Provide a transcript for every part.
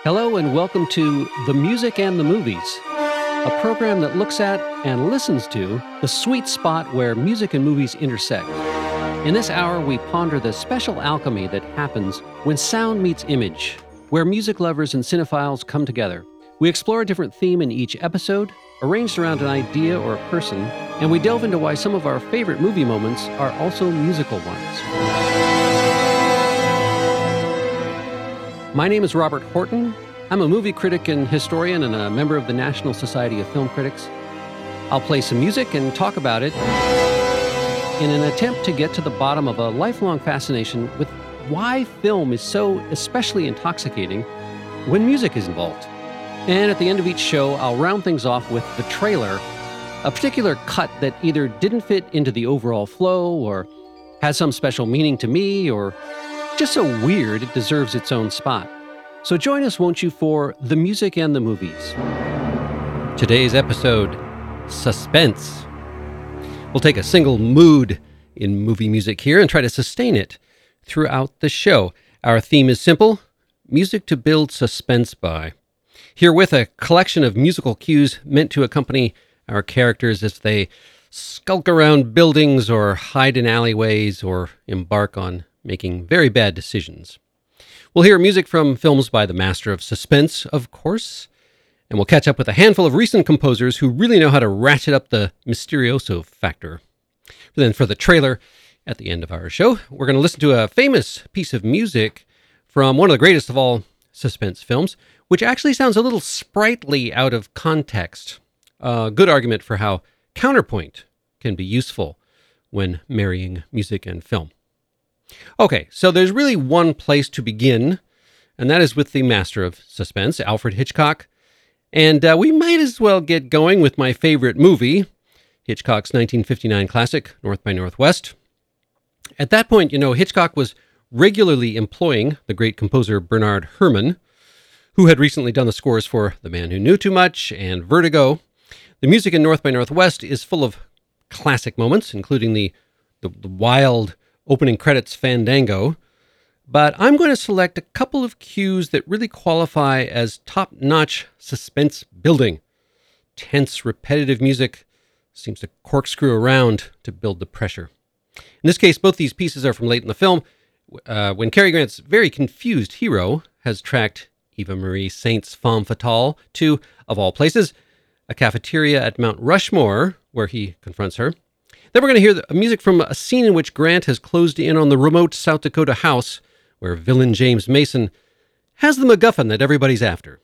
Hello and welcome to The Music and the Movies, a program that looks at and listens to the sweet spot where music and movies intersect. In this hour, we ponder the special alchemy that happens when sound meets image, where music lovers and cinephiles come together. We explore a different theme in each episode, arranged around an idea or a person, and we delve into why some of our favorite movie moments are also musical ones. My name is Robert Horton. I'm a movie critic and historian and a member of the National Society of Film Critics. I'll play some music and talk about it in an attempt to get to the bottom of a lifelong fascination with why film is so especially intoxicating when music is involved. And at the end of each show, I'll round things off with the trailer, a particular cut that either didn't fit into the overall flow or has some special meaning to me or just so weird it deserves its own spot. So join us, won't you, for The Music and the Movies. Today's episode, Suspense. We'll take a single mood in movie music here and try to sustain it throughout the show. Our theme is simple: music to build suspense by. Herewith a collection of musical cues meant to accompany our characters as they skulk around buildings or hide in alleyways or embark on making very bad decisions. We'll hear music from films by the master of suspense, of course, and we'll catch up with a handful of recent composers who really know how to ratchet up the mysterioso factor. Then for the trailer, at the end of our show, we're going to listen to a famous piece of music from one of the greatest of all suspense films, which actually sounds a little sprightly out of context. A good argument for how counterpoint can be useful when marrying music and film. Okay, so there's really one place to begin, and that is with the master of suspense, Alfred Hitchcock. And we might as well get going with my favorite movie, Hitchcock's 1959 classic, North by Northwest. At that point, Hitchcock was regularly employing the great composer Bernard Herrmann, who had recently done the scores for The Man Who Knew Too Much and Vertigo. The music in North by Northwest is full of classic moments, including the wild opening credits fandango, but I'm going to select a couple of cues that really qualify as top-notch suspense building. Tense, repetitive music seems to corkscrew around to build the pressure. In this case, both these pieces are from late in the film, when Cary Grant's very confused hero has tracked Eva Marie Saint's femme fatale to, of all places, a cafeteria at Mount Rushmore, where he confronts her. Then we're going to hear the music from a scene in which Grant has closed in on the remote South Dakota house where villain James Mason has the MacGuffin that everybody's after.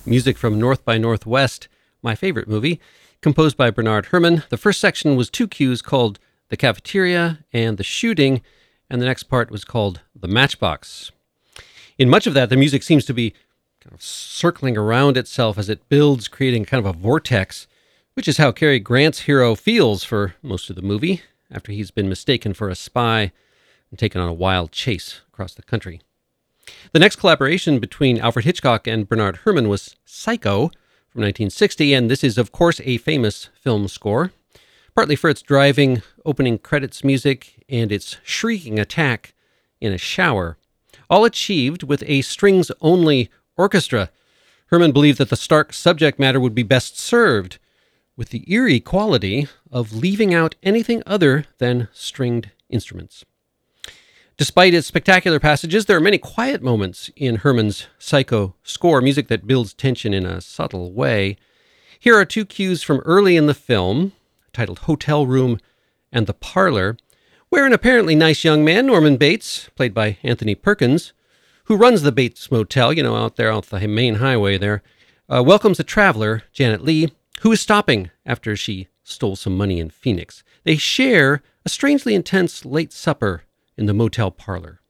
music from North by Northwest, my favorite movie, composed by Bernard Herrmann. The first section was two cues called The Cafeteria and The Shooting, and the next part was called The Matchbox. In much of that, the music seems to be kind of circling around itself as it builds, creating kind of a vortex, which is how Cary Grant's hero feels for most of the movie, after he's been mistaken for a spy and taken on a wild chase across the country. The next collaboration between Alfred Hitchcock and Bernard Herrmann was Psycho from 1960, and this is, of course, a famous film score, partly for its driving opening credits music and its shrieking attack in a shower, all achieved with a strings-only orchestra. Herrmann believed that the stark subject matter would be best served with the eerie quality of leaving out anything other than stringed instruments. Despite its spectacular passages, there are many quiet moments in Herrmann's Psycho score, music that builds tension in a subtle way. Here are two cues from early in the film, titled Hotel Room and The Parlor, where an apparently nice young man, Norman Bates, played by Anthony Perkins, who runs the Bates Motel, out there off the main highway there, welcomes a traveler, Janet Leigh, who is stopping after she stole some money in Phoenix. They share a strangely intense late supper in the motel parlor.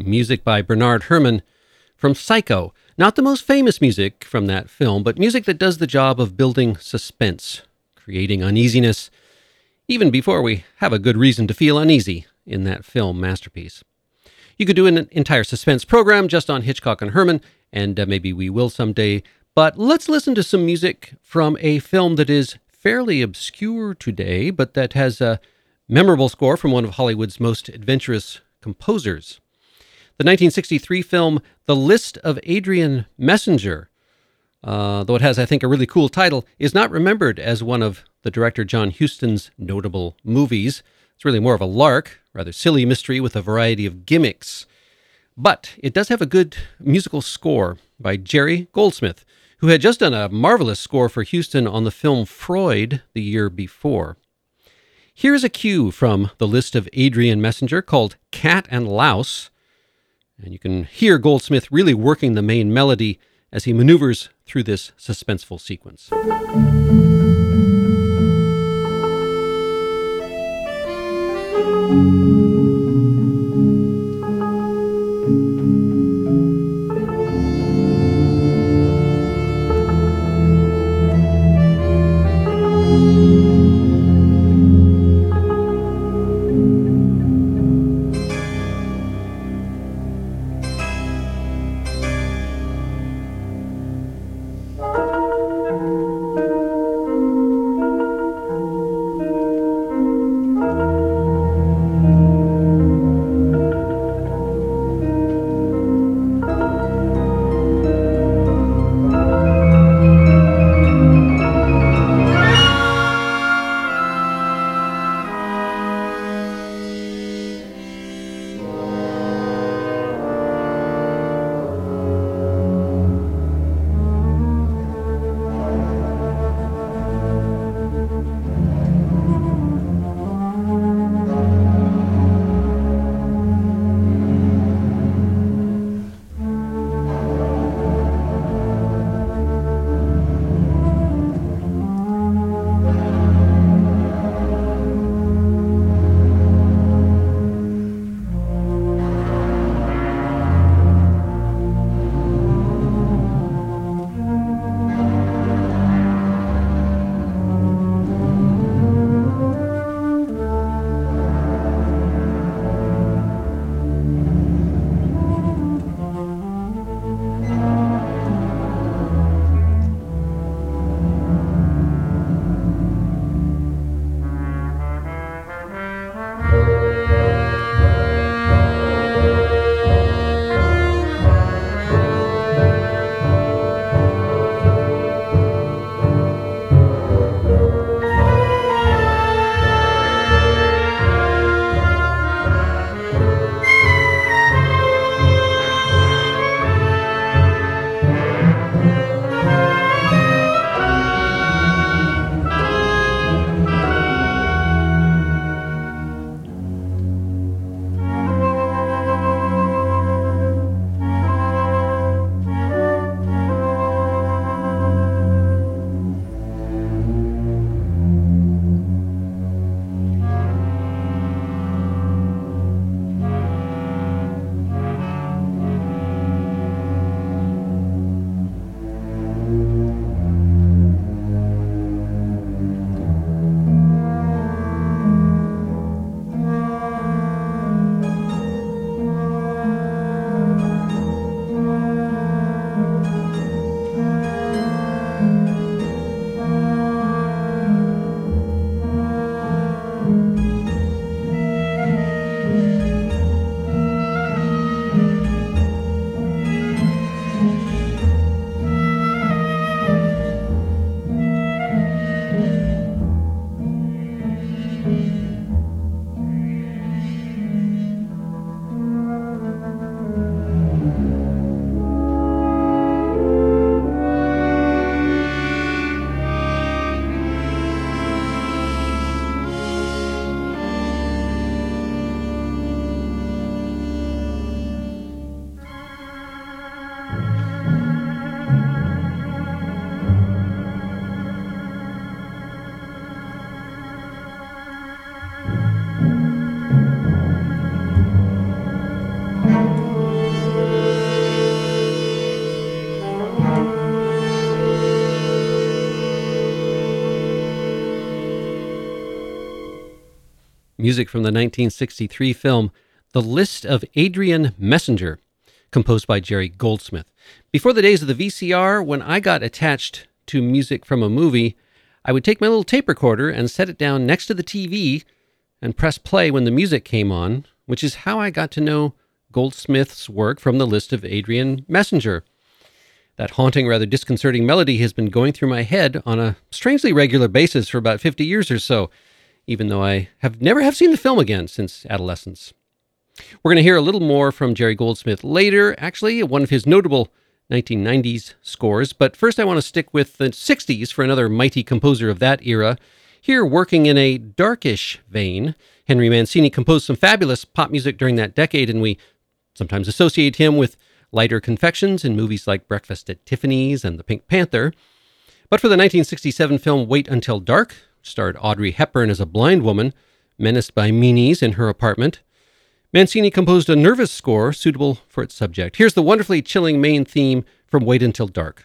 music by Bernard Herrmann from Psycho. Not the most famous music from that film, but music that does the job of building suspense, creating uneasiness, even before we have a good reason to feel uneasy in that film masterpiece. You could do an entire suspense program just on Hitchcock and Herrmann, and maybe we will someday, but let's listen to some music from a film that is fairly obscure today, but that has a memorable score from one of Hollywood's most adventurous composers. The 1963 film The List of Adrian Messenger, though it has, I think, a really cool title, is not remembered as one of the director John Huston's notable movies. It's really more of a lark, rather silly mystery with a variety of gimmicks. But it does have a good musical score by Jerry Goldsmith, who had just done a marvelous score for Huston on the film Freud the year before. Here's a cue from The List of Adrian Messenger called Cat and Louse, and you can hear Goldsmith really working the main melody as he maneuvers through this suspenseful sequence. Music from the 1963 film The List of Adrian Messenger, composed by Jerry Goldsmith. Before the days of the VCR, when I got attached to music from a movie, I would take my little tape recorder and set it down next to the TV and press play when the music came on, which is how I got to know Goldsmith's work from The List of Adrian Messenger. That haunting, rather disconcerting melody has been going through my head on a strangely regular basis for about 50 years or so, even though I have never seen the film again since adolescence. We're going to hear a little more from Jerry Goldsmith later, actually, one of his notable 1990s scores, but first I want to stick with the 60s for another mighty composer of that era. Here, working in a darkish vein, Henry Mancini composed some fabulous pop music during that decade, and we sometimes associate him with lighter confections in movies like Breakfast at Tiffany's and The Pink Panther. But for the 1967 film Wait Until Dark, which starred Audrey Hepburn as a blind woman menaced by meanies in her apartment, Mancini composed a nervous score suitable for its subject. Here's the wonderfully chilling main theme from Wait Until Dark.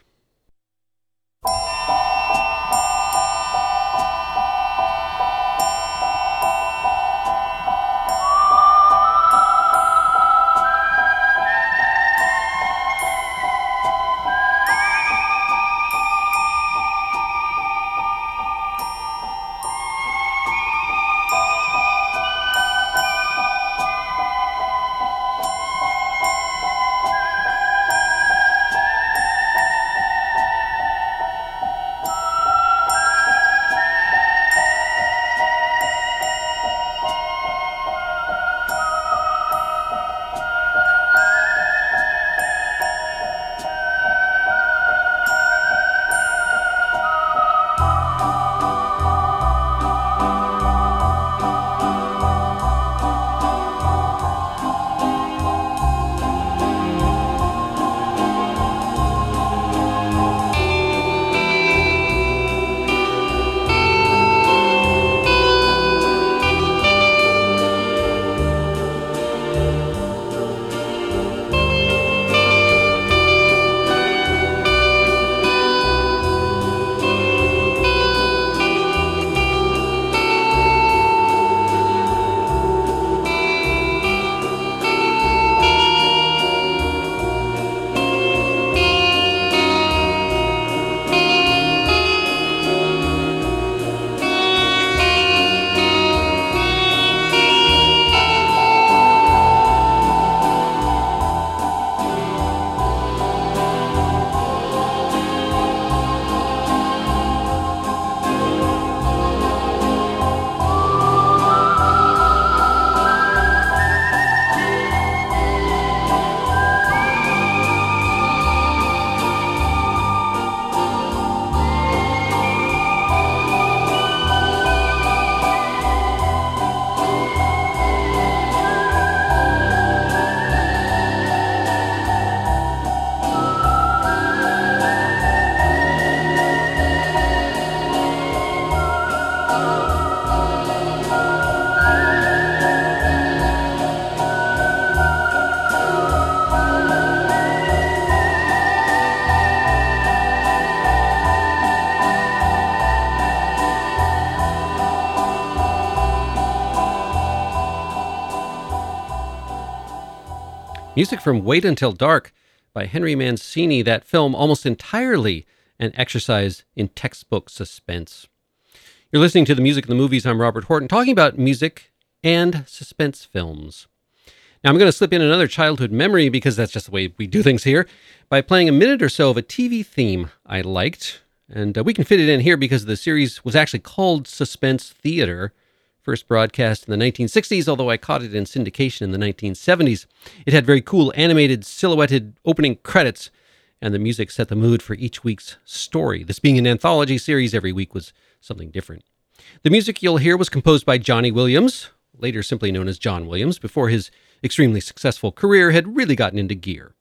Music from Wait Until Dark by Henry Mancini, that film almost entirely an exercise in textbook suspense. You're listening to The Music of the Movies. I'm Robert Horton, talking about music and suspense films. Now, I'm going to slip in another childhood memory, because that's just the way we do things here, by playing a minute or so of a TV theme I liked. And we can fit it in here because the series was actually called Suspense Theater, first broadcast in the 1960s, although I caught it in syndication in the 1970s. It had very cool animated, silhouetted opening credits, and the music set the mood for each week's story. This being an anthology series, every week was something different. The music you'll hear was composed by Johnny Williams, later simply known as John Williams, before his extremely successful career had really gotten into gear.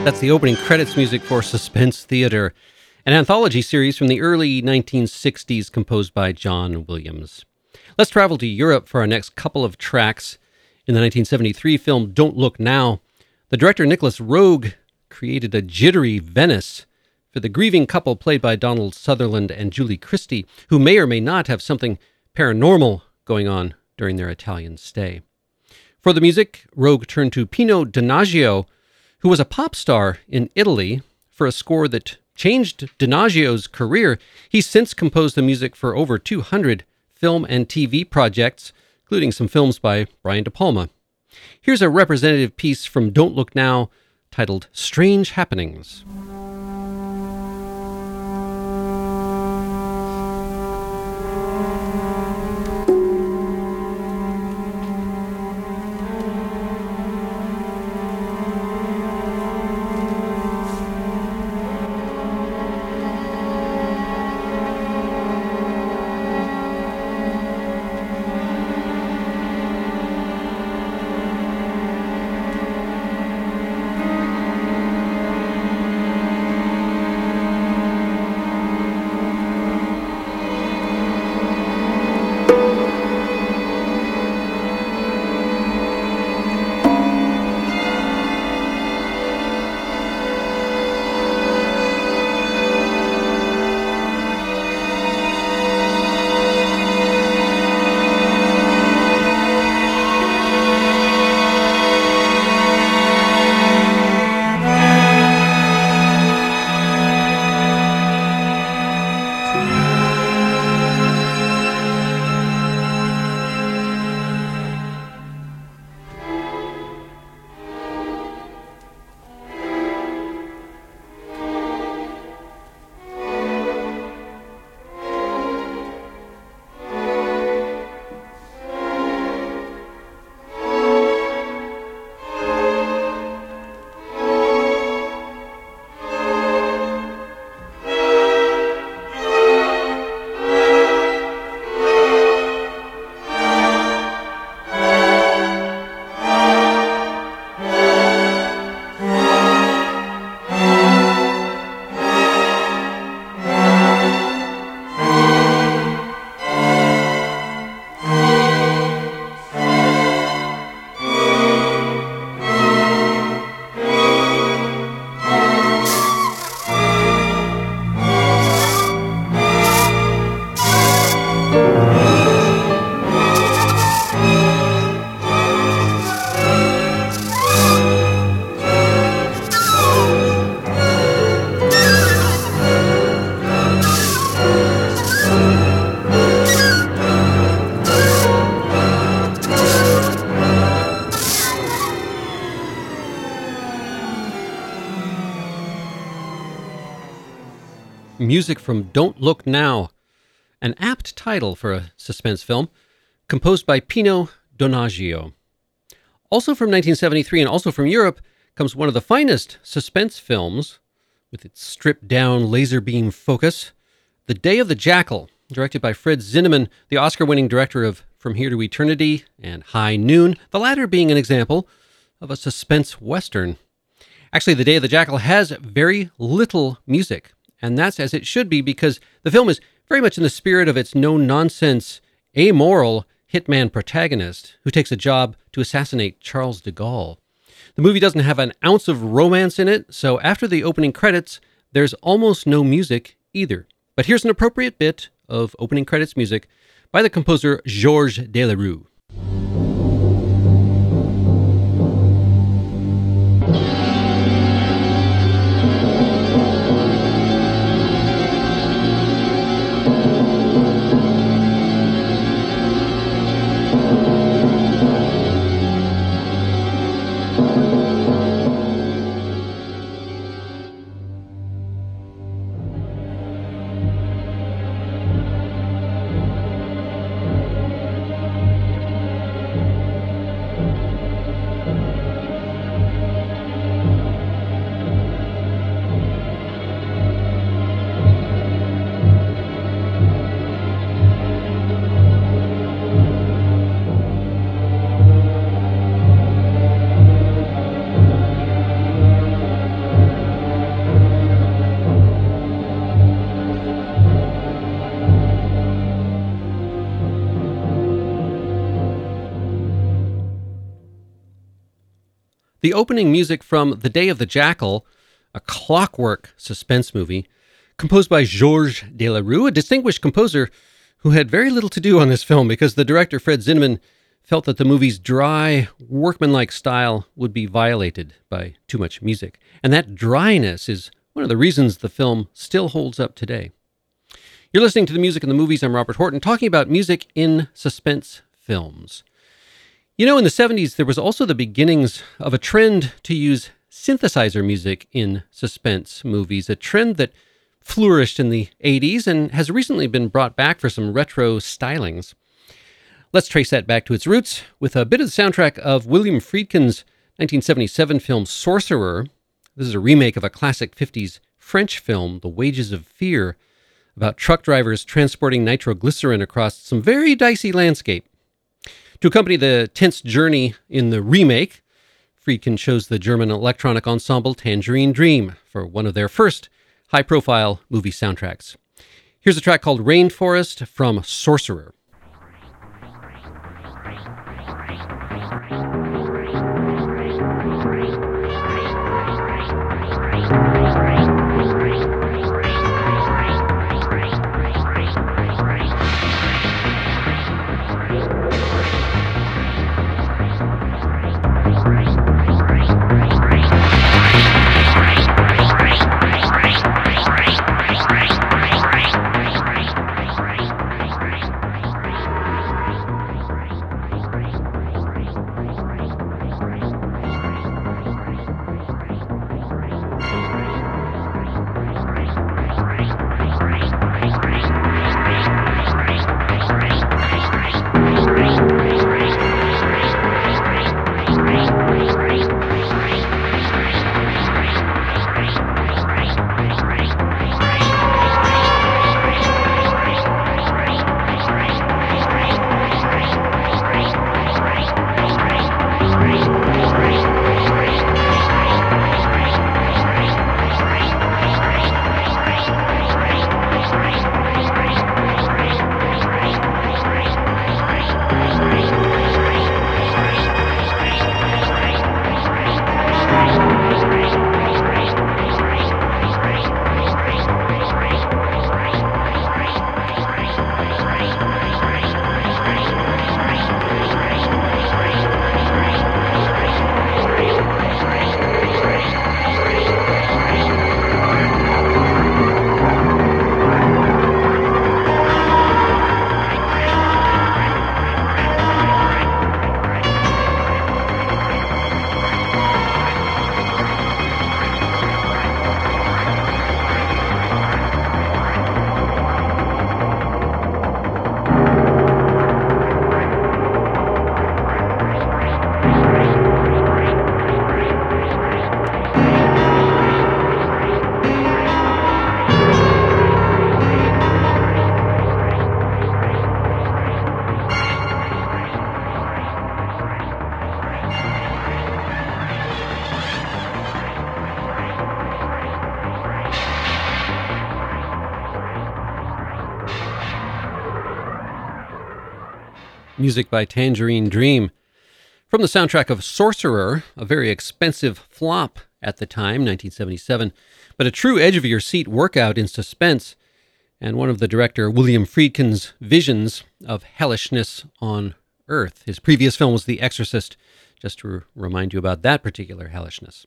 That's the opening credits music for Suspense Theater, an anthology series from the early 1960s composed by John Williams. Let's travel to Europe for our next couple of tracks. In the 1973 film Don't Look Now, the director Nicholas Roeg created a jittery Venice for the grieving couple played by Donald Sutherland and Julie Christie, who may or may not have something paranormal going on during their Italian stay. For the music, Roeg turned to Pino Donaggio, who was a pop star in Italy, for a score that changed Donaggio's career. He's since composed the music for over 200 film and TV projects, including some films by Brian De Palma. Here's a representative piece from Don't Look Now, titled Strange Happenings. Music from Don't Look Now, an apt title for a suspense film, composed by Pino Donaggio. Also from 1973 and also from Europe comes one of the finest suspense films, with its stripped-down laser beam focus, The Day of the Jackal, directed by Fred Zinnemann, the Oscar-winning director of From Here to Eternity and High Noon, the latter being an example of a suspense western. Actually, The Day of the Jackal has very little music, and that's as it should be, because the film is very much in the spirit of its no-nonsense, amoral hitman protagonist who takes a job to assassinate Charles de Gaulle. The movie doesn't have an ounce of romance in it, so after the opening credits, there's almost no music either. But here's an appropriate bit of opening credits music by the composer Georges Delerue. the opening music from The Day of the Jackal, a clockwork suspense movie, composed by Georges Delerue, a distinguished composer who had very little to do on this film because the director, Fred Zinnemann, felt that the movie's dry, workmanlike style would be violated by too much music. And that dryness is one of the reasons the film still holds up today. You're listening to The Music and the Movies. I'm Robert Horton, talking about music in suspense films. You know, in the 70s, there was also the beginnings of a trend to use synthesizer music in suspense movies, a trend that flourished in the 80s and has recently been brought back for some retro stylings. Let's trace that back to its roots with a bit of the soundtrack of William Friedkin's 1977 film Sorcerer. This is a remake of a classic 50s French film, The Wages of Fear, about truck drivers transporting nitroglycerin across some very dicey landscape. To accompany the tense journey in the remake, Friedkin chose the German electronic ensemble Tangerine Dream for one of their first high-profile movie soundtracks. Here's a track called Rainforest from Sorcerer. Music by Tangerine Dream. From the soundtrack of Sorcerer, a very expensive flop at the time, 1977, but a true edge-of-your-seat workout in suspense, and one of the director William Friedkin's visions of hellishness on Earth. His previous film was The Exorcist, just to remind you about that particular hellishness.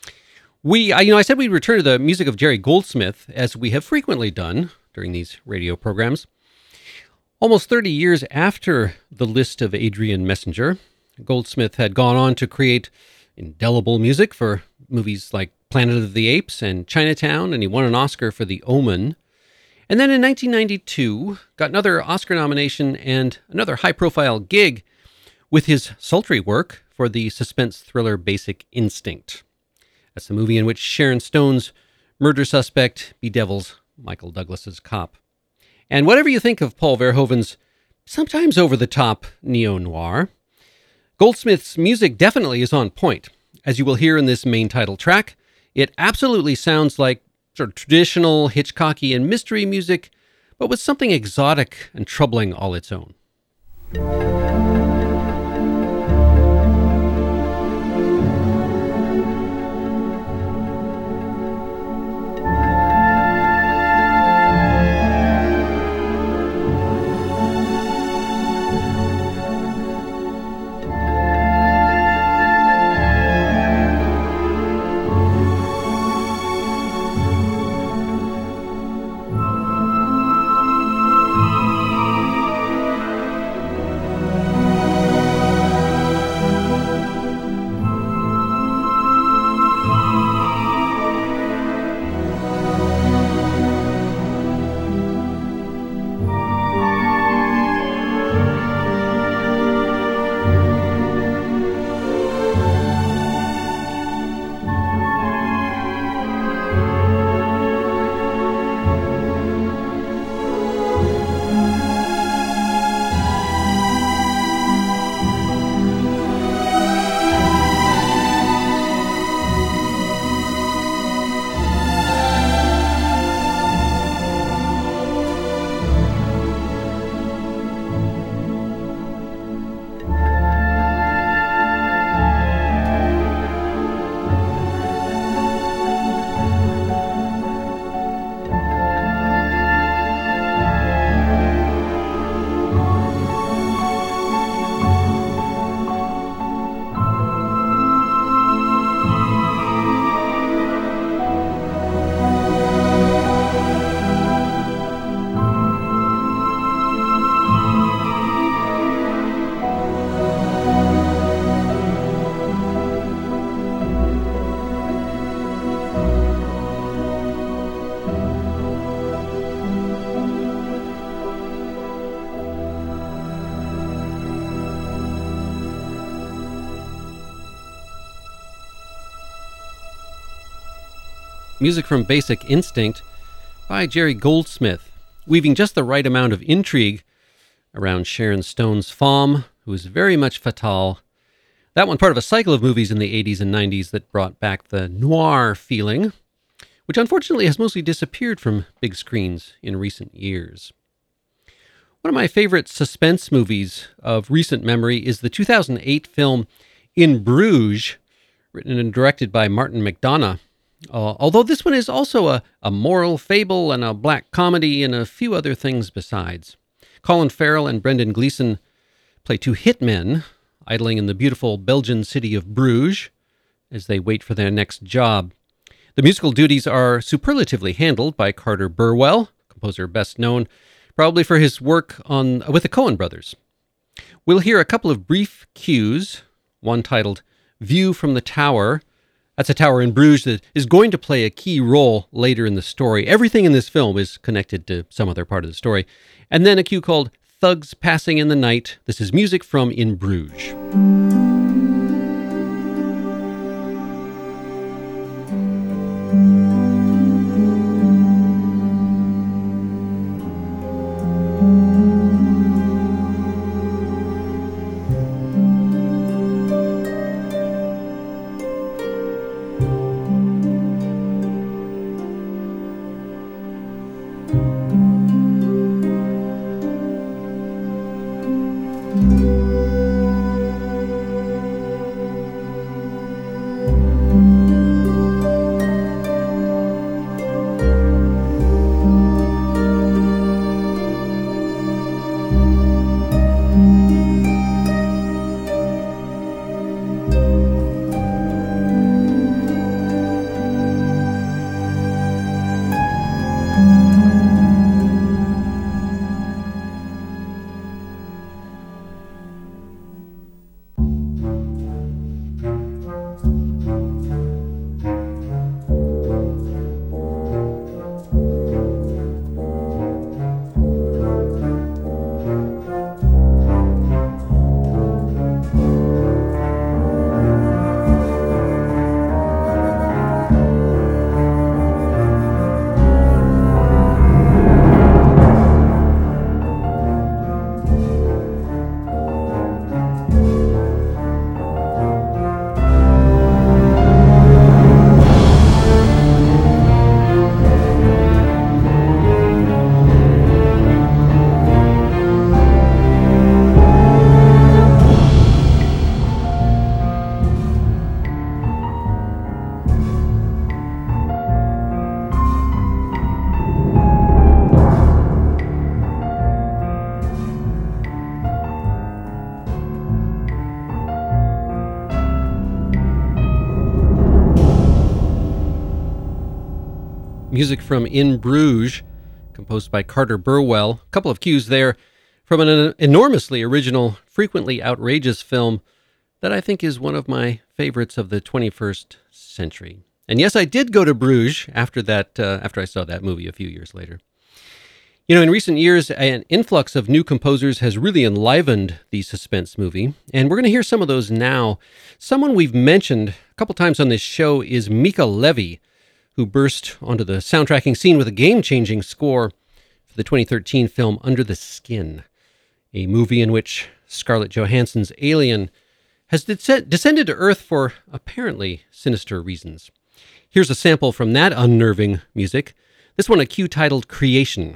I said we'd return to the music of Jerry Goldsmith, as we have frequently done during these radio programs. Almost 30 years after The List of Adrian Messenger, Goldsmith had gone on to create indelible music for movies like Planet of the Apes and Chinatown, and he won an Oscar for The Omen. And then in 1992, got another Oscar nomination and another high-profile gig with his sultry work for the suspense thriller Basic Instinct. That's the movie in which Sharon Stone's murder suspect bedevils Michael Douglas's cop. And whatever you think of Paul Verhoeven's sometimes over-the-top neo-noir, Goldsmith's music definitely is on point. As you will hear in this main title track, it absolutely sounds like sort of traditional Hitchcockian mystery music, but with something exotic and troubling all its own. music from Basic Instinct by Jerry Goldsmith, weaving just the right amount of intrigue around Sharon Stone's femme, who is very much fatale. That one part of a cycle of movies in the 80s and 90s that brought back the noir feeling, which unfortunately has mostly disappeared from big screens in recent years. One of my favorite suspense movies of recent memory is the 2008 film In Bruges, written and directed by Martin McDonagh. Although this one is also a moral fable and a black comedy and a few other things besides. Colin Farrell and Brendan Gleeson play two hitmen idling in the beautiful Belgian city of Bruges as they wait for their next job. The musical duties are superlatively handled by Carter Burwell, composer best known probably for his work with the Coen brothers. We'll hear a couple of brief cues, one titled View from the Tower. That's a tower in Bruges that is going to play a key role later in the story. Everything in this film is connected to some other part of the story. And then a cue called Thugs Passing in the Night. This is music from In Bruges. Music from In Bruges, composed by Carter Burwell. A couple of cues there from an enormously original, frequently outrageous film that I think is one of my favorites of the 21st century. And yes, I did go to Bruges after I saw that movie a few years later. You know, in recent years, an influx of new composers has really enlivened the suspense movie, and we're going to hear some of those now. Someone we've mentioned a couple times on this show is Mica Levi, who burst onto the soundtracking scene with a game-changing score for the 2013 film Under the Skin, a movie in which Scarlett Johansson's alien has descended to Earth for apparently sinister reasons. Here's a sample from that unnerving music, this one a cue titled Creation.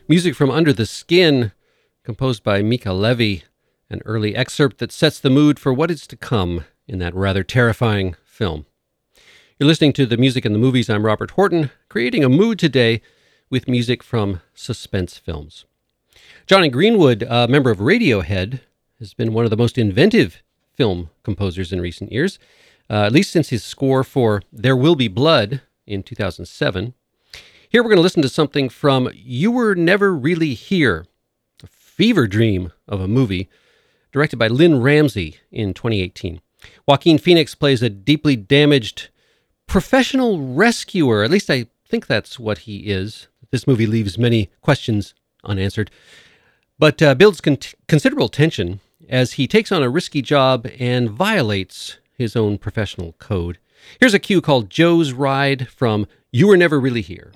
Music from Under the Skin, composed by Mika Levy, an early excerpt that sets the mood for what is to come in that rather terrifying film. You're listening to The Music and the Movies. I'm Robert Horton, creating a mood today with music from suspense films. Jonny Greenwood, a member of Radiohead, has been one of the most inventive film composers in recent years, at least since his score for There Will Be Blood in 2007. Here we're going to listen to something from You Were Never Really Here, a fever dream of a movie, directed by Lynn Ramsey in 2018. Joaquin Phoenix plays a deeply damaged professional rescuer. At least I think that's what he is. This movie leaves many questions unanswered, but builds considerable tension as he takes on a risky job and violates his own professional code. Here's a cue called Joe's Ride from You Were Never Really Here.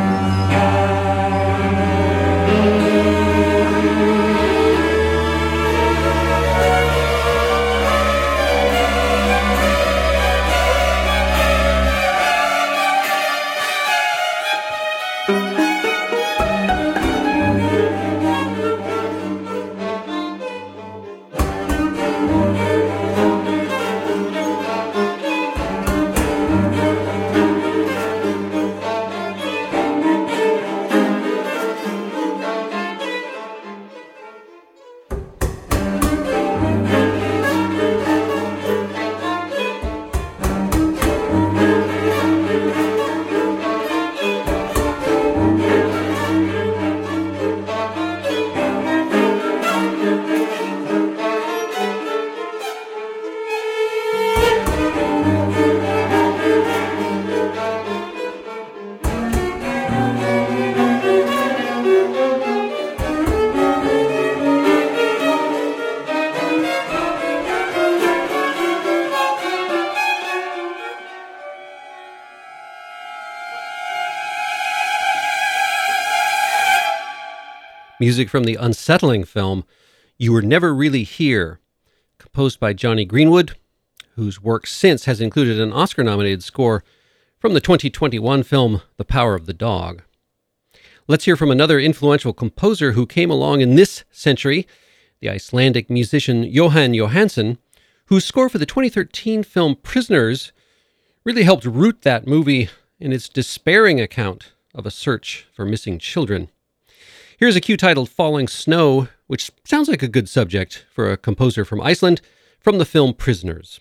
Music from the unsettling film You Were Never Really Here, composed by Jonny Greenwood, whose work since has included an Oscar-nominated score from the 2021 film The Power of the Dog. Let's hear from another influential composer who came along in this century, the Icelandic musician Jóhann Jóhannsson, whose score for the 2013 film Prisoners really helped root that movie in its despairing account of a search for missing children. Here's a cue titled Falling Snow, which sounds like a good subject for a composer from Iceland from the film Prisoners.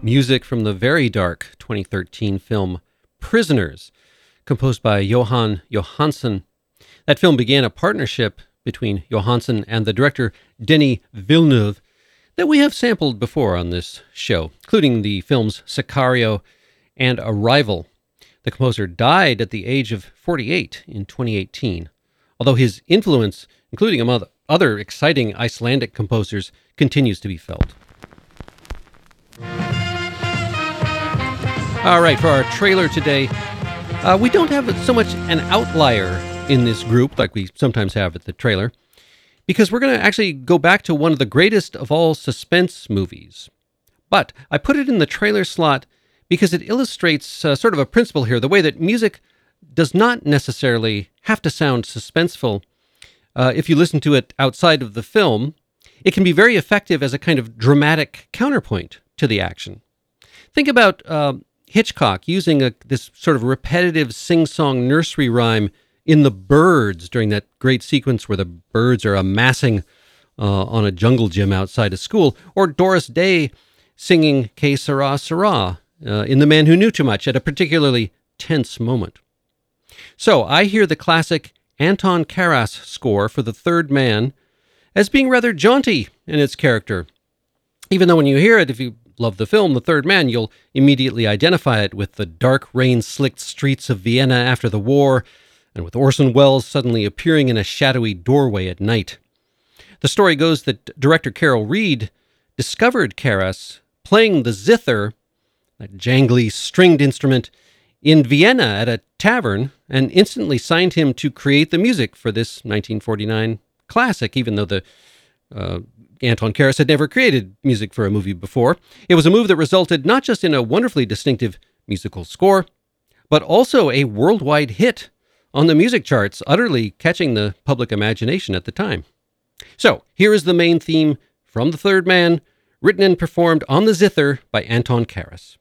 music from the very dark 2013 film Prisoners, composed by Jóhann Jóhannsson. That film began a partnership between Jóhannsson and the director Denis Villeneuve that we have sampled before on this show, including the films Sicario and Arrival. The composer died at the age of 48 in 2018, although his influence, including among other exciting Icelandic composers, continues to be felt. All right, for our trailer today, we don't have so much an outlier in this group like we sometimes have at the trailer, because we're going to actually go back to one of the greatest of all suspense movies. But I put it in the trailer slot because it illustrates sort of a principle here, the way that music does not necessarily have to sound suspenseful. If you listen to it outside of the film, it can be very effective as a kind of dramatic counterpoint to the action. Think about Hitchcock using this sort of repetitive sing-song nursery rhyme in The Birds during that great sequence where the birds are amassing on a jungle gym outside a school, or Doris Day singing Que Sera, Sera in The Man Who Knew Too Much at a particularly tense moment. So I hear the classic Anton Karas score for The Third Man as being rather jaunty in its character. Even though when you hear it, if you love the film The Third Man, you'll immediately identify it with the dark rain-slicked streets of Vienna after the war, and with Orson Welles suddenly appearing in a shadowy doorway at night. The story goes that director Carol Reed discovered Karas playing the zither, that jangly stringed instrument, in Vienna at a tavern, and instantly signed him to create the music for this 1949 classic, even though Anton Karas had never created music for a movie before. It was a move that resulted not just in a wonderfully distinctive musical score, but also a worldwide hit on the music charts, utterly catching the public imagination at the time. So, here is the main theme from The Third Man, written and performed on the zither by Anton Karas.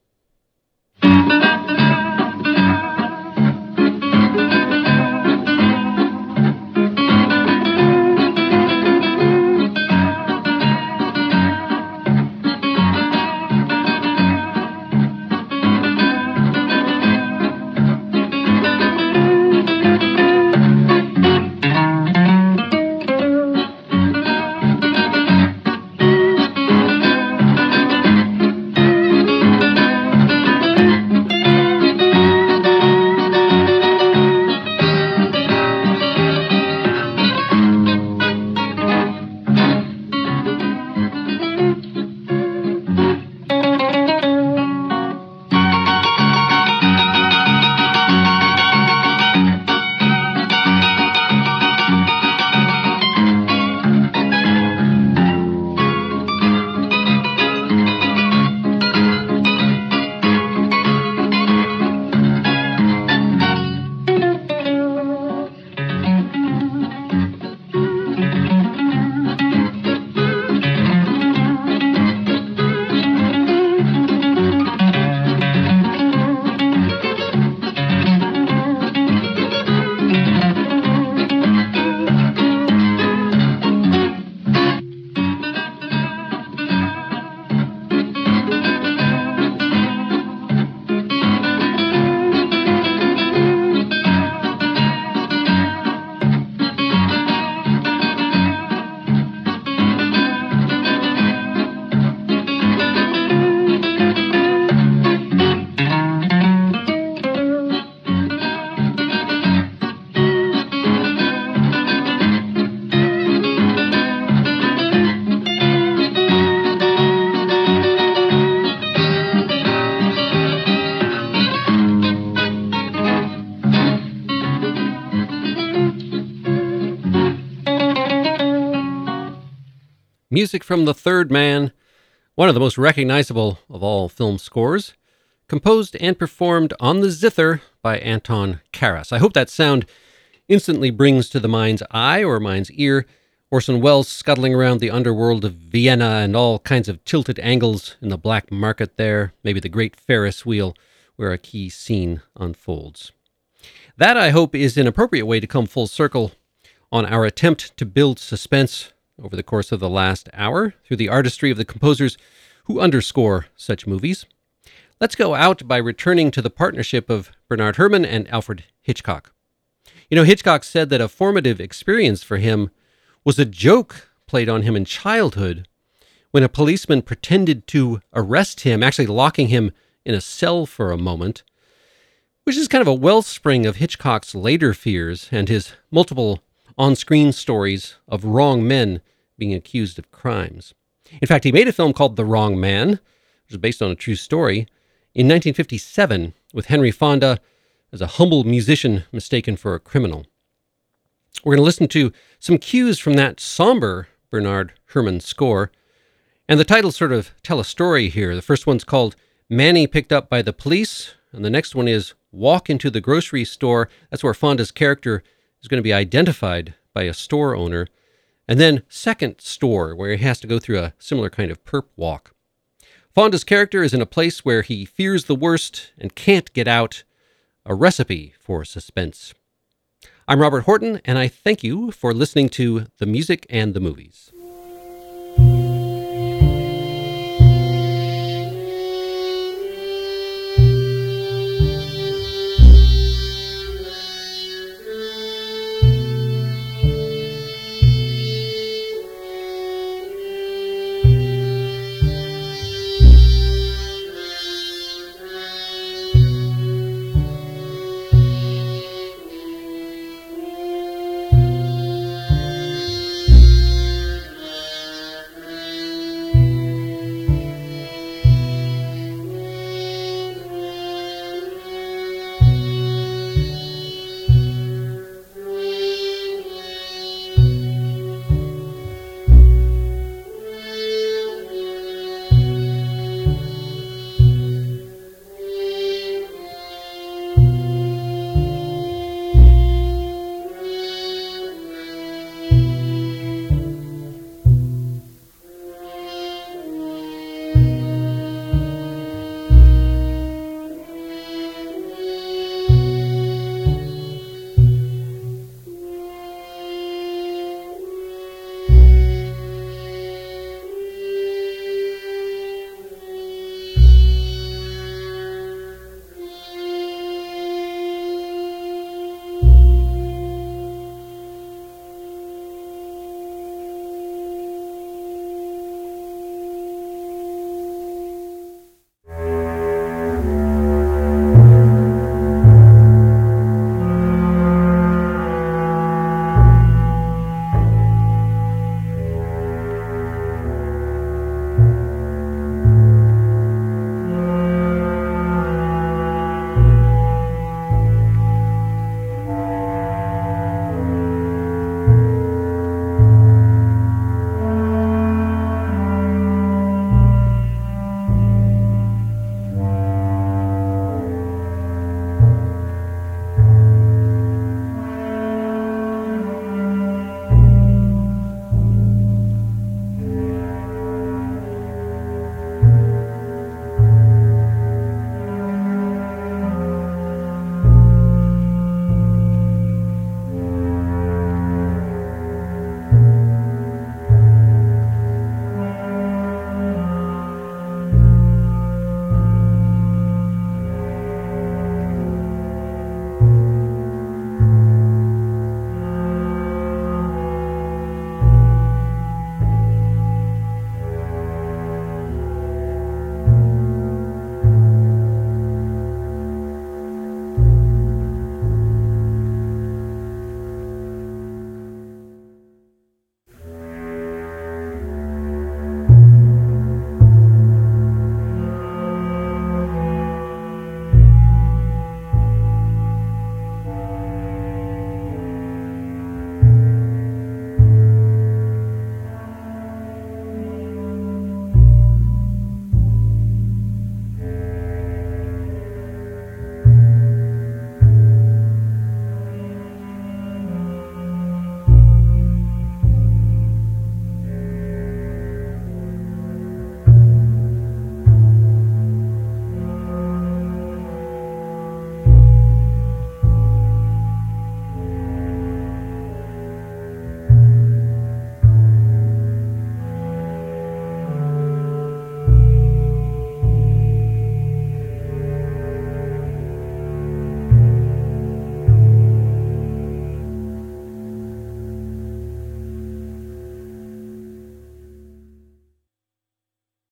Music from The Third Man, one of the most recognizable of all film scores, composed and performed on the zither by Anton Karas. I hope that sound instantly brings to the mind's eye or mind's ear Orson Welles scuttling around the underworld of Vienna and all kinds of tilted angles in the black market there, maybe the great Ferris wheel where a key scene unfolds. That, I hope, is an appropriate way to come full circle on our attempt to build suspense over the course of the last hour through the artistry of the composers who underscore such movies. Let's go out by returning to the partnership of Bernard Herrmann and Alfred Hitchcock. You know, Hitchcock said that a formative experience for him was a joke played on him in childhood when a policeman pretended to arrest him, actually locking him in a cell for a moment, which is kind of a wellspring of Hitchcock's later fears and his multiple on-screen stories of wrong men being accused of crimes. In fact, he made a film called The Wrong Man, which is based on a true story, in 1957 with Henry Fonda as a humble musician mistaken for a criminal. We're going to listen to some cues from that somber Bernard Herrmann score, and the titles sort of tell a story here. The first one's called Manny Picked Up by the Police, and the next one is Walk into the Grocery Store. That's where Fonda's character is going to be identified by a store owner. And then Second Store, where he has to go through a similar kind of perp walk. Fonda's character is in a place where he fears the worst and can't get out. A recipe for suspense. I'm Robert Horton, and I thank you for listening to The Music and the Movies.